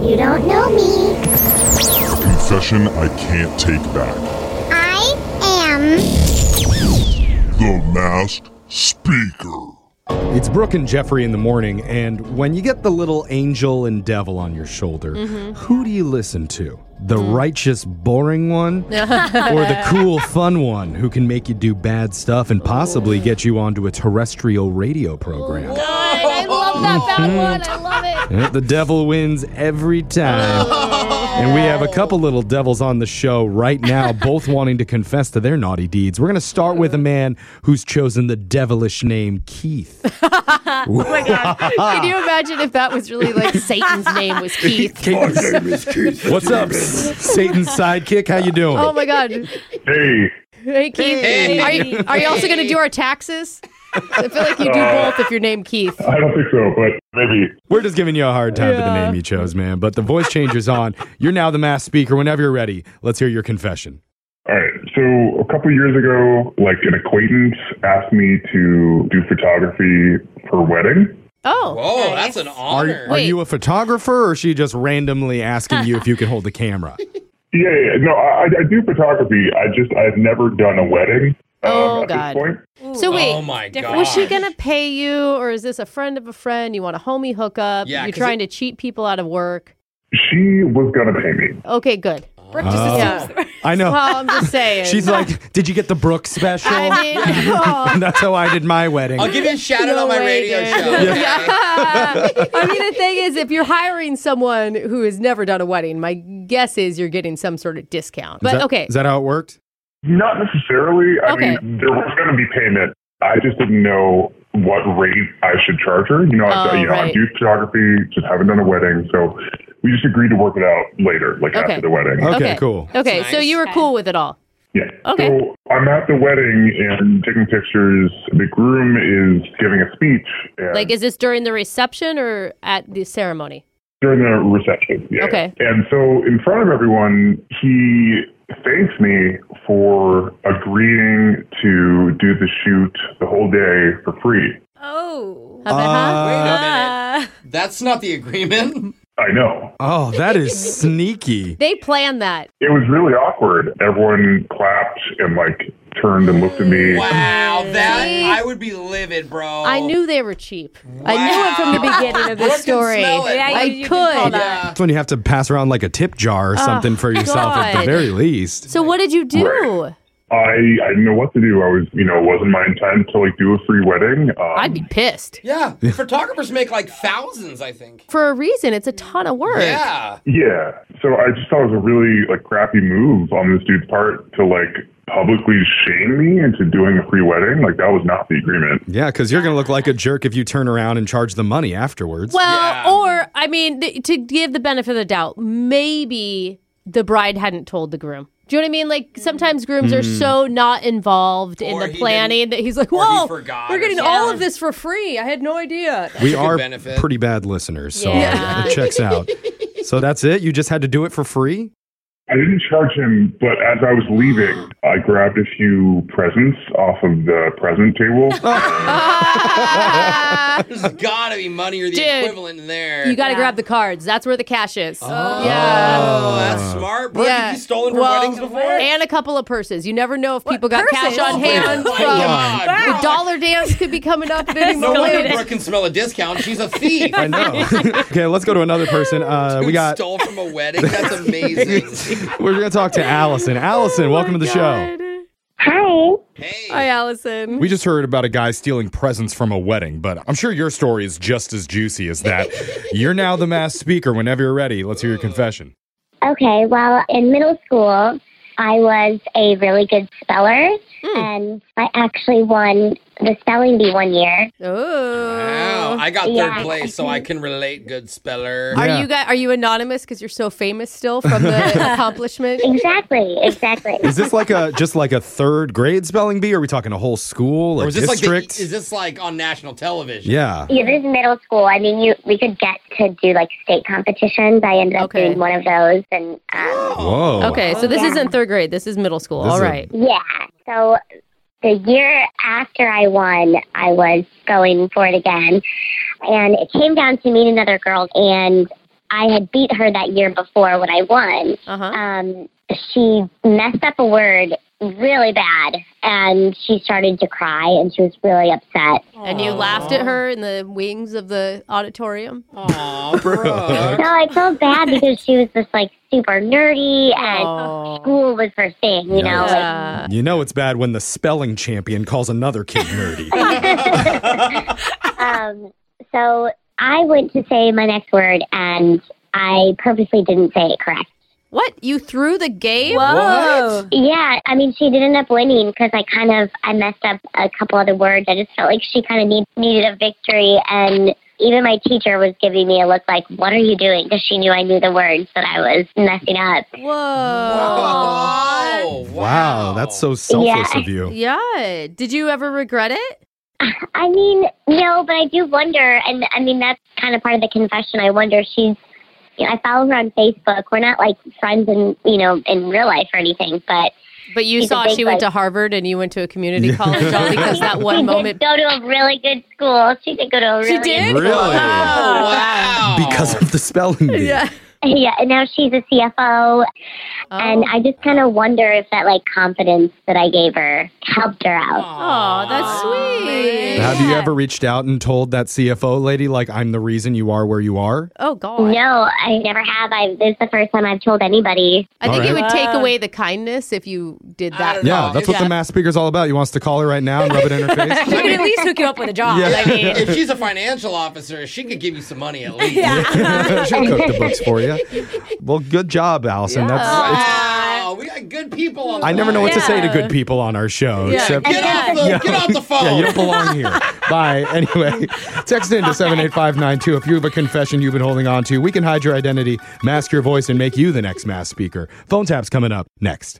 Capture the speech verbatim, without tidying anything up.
You don't know me. Confession I can't take back. I am The Masked Speaker. It's Brooke and Jeffrey in the morning, and when you get the little angel and devil on your shoulder, mm-hmm. who do you listen to? The mm. righteous, boring one? Or the cool, fun one who can make you do bad stuff and possibly get you onto a terrestrial radio program? Oh, God, I love that bad mm-hmm. one. I love it. Yeah, the devil wins every time. Oh. And we have a couple little devils on the show right now, both wanting to confess to their naughty deeds. We're going to start with a man who's chosen the devilish name Keith. Oh my God. Can you imagine if that was really like Satan's name was Keith? My name is Keith. What's up, Satan's sidekick? How you doing? Oh my God. Hey. Hey, Keith. Hey. Are you, are you also going to do our taxes? I feel like you do uh, both if you're named Keith. I don't think so, but maybe. We're just giving you a hard time yeah. for the name you chose, man. But the voice changer's on. You're now the masked speaker. Whenever you're ready, let's hear your confession. All right. So a couple years ago, like an acquaintance asked me to do photography for a wedding. Oh. Whoa, nice. That's an honor. Are, are you a photographer, or is she just randomly asking you if you can hold the camera? Yeah, yeah. No, I, I do photography. I just, I've never done a wedding. Oh, um, God. Ooh. So wait, oh my God. Was she going to pay you, or is this a friend of a friend? You want a homie hookup? Yeah, You're trying it... to cheat people out of work? She was going to pay me. Okay, good. Brooke just oh. yeah. I know. Well, I'm just saying. She's like, did you get the Brooke special? I mean, oh. That's how I did my wedding. I'll give you a shout out no on my way, radio dude. show. Yeah. yeah. I mean, the thing is, if you're hiring someone who has never done a wedding, my guess is you're getting some sort of discount. But is that, okay. Is that how it worked? Not necessarily. I okay. mean, there was going to be payment. I just didn't know what rate I should charge her. You know, I, oh, you know, right. I do photography, just haven't done a wedding, so we just agreed to work it out later, like okay. after the wedding. Okay, okay. cool. Okay, nice. so you were cool with it all. Yeah. Okay. So I'm at the wedding and taking pictures. The groom is giving a speech. And Like, is this during the reception or at the ceremony? during the reception. Yeah. Okay. And so in front of everyone, he thanks me for agreeing to do the shoot the whole day for free. Oh. How about, huh? Wait a minute. That's not the agreement. I know. Oh, that is sneaky. They planned that. It was really awkward. Everyone clapped and like turned and looked at me. Wow, that See? I would be livid, bro. I knew they were cheap. Wow. I knew it from the beginning of Brooke this can story. smell it. I Yeah, you- you could. can call that. Yeah. That's when you have to pass around like a tip jar or something for yourself at the God. very least. So what did you do? Right. I, I didn't know what to do. I was, you know, it wasn't my intent to like do a free wedding. Um, I'd be pissed. Yeah, photographers make like thousands, I think. For a reason. It's a ton of work. Yeah. Yeah. So I just thought it was a really like crappy move on this dude's part to like publicly shame me into doing a free wedding. Like that was not the agreement. Yeah, because you're going to look like a jerk if you turn around and charge the money afterwards. Well, Yeah. or, I mean, th- to give the benefit of the doubt, maybe the bride hadn't told the groom. Do you know what I mean? Like, sometimes grooms are so not involved in Or the he planning that he's like, or he whoa, forgot we're or getting something. all of this for free. I had no idea. we a good are benefit. pretty bad listeners, so Yeah. it checks out. So that's it? You just had to do it for free? I didn't charge him, but as I was leaving, I grabbed a few presents off of the present table. There's gotta be money or the Dude, equivalent in there. You got to Yeah. grab the cards. That's where the cash is. Oh, Yeah. that's smart. Brooke, Yeah. have you stolen from Well, weddings before? And a couple of purses. You never know if people got purses? cash on hand Oh from my God. the dollar dance could be coming up at any No wonder moment. Brooke can smell a discount. She's a thief. I know. Okay, let's go to another person. Uh, we Dude got. stole from a wedding. That's amazing. We're going to talk to Allison. Allison, welcome to the show. Hi. Hey. Hi, Allison. We just heard about a guy stealing presents from a wedding, but I'm sure your story is just as juicy as that. You're now the masked speaker. Whenever you're ready, let's hear your confession. Okay, well, in middle school, I was a really good speller, Mm. and I actually won the spelling bee one year. Oh. Wow, I got third Yeah. place, so I can relate. Good speller. Are Yeah. you guys, are you anonymous because you're so famous still from the accomplishment? Exactly, exactly. Is this like a just like a third grade spelling bee? Or are we talking a whole school, a Or is this district? like the, is this like on national television? yeah. Yeah, this is middle school. I mean, you we could get to do like state competitions. I ended up Okay. doing one of those, and um, Whoa. Okay, so this Yeah. isn't third grade. This is middle school. This All is a- right. yeah. So the year after I won, I was going for it again, and it came down to meet another girl, and I had beat her that year before when I won. Uh-huh. Um, she messed up a word really bad, and she started to cry, and she was really upset. And you laughed at her in the wings of the auditorium? Aw, Brooke. No, I felt bad because she was just like super nerdy, and Aw. school was her thing, you know. Like, Yeah. You know it's bad when the spelling champion calls another kid nerdy. um, so I went to say my next word, and I purposely didn't say it correct. What? You threw the game? Whoa. Yeah, I mean, she did end up winning because I kind of, I messed up a couple other words. I just felt like she kind of need, needed a victory, and even my teacher was giving me a look like, what are you doing? Because she knew I knew the words that I was messing up. Whoa. Oh, wow. Wow, that's so selfless Yeah. of you. Yeah. Did you ever regret it? I mean, no, but I do wonder, and I mean, that's kind of part of the confession. I wonder if she's, you know, I follow her on Facebook. We're not like friends in, you know, in real life or anything, but But you She's a saw big, she went like- to Harvard and you went to a community college all because that she one did moment. go to a really good school. She did go to a really She did? Really? Oh, wow. Because of the spelling bee. Yeah. Yeah, and now she's a C F O, and I just kind of wonder if that like confidence that I gave her helped her out. Oh, that's sweet. Have you ever reached out and told that C F O lady, like, I'm the reason you are where you are? Oh, God. No, I never have. I this is the first time I've told anybody. I think All it right. would take Wow. away the kindness if you did I that. don't Yeah, know. that's what Yeah. the mass speaker's all about. You want us to call her right now and rub it in her face? She could at least hook you up with a job. Yeah. I mean, If she's a financial officer, she could give you some money at least. She'll cook the books for you. Well, good job, Allison. That's. It's, Wow, we got good people on the I never know what to say to Yeah. good people on our show. Yeah. Except, Get off the, get off the phone. yeah, you don't belong here. Bye. Anyway, text in to seven eight five nine two if you have a confession you've been holding on to. We can hide your identity, mask your voice, and make you the next mass speaker. Phone tap's coming up next.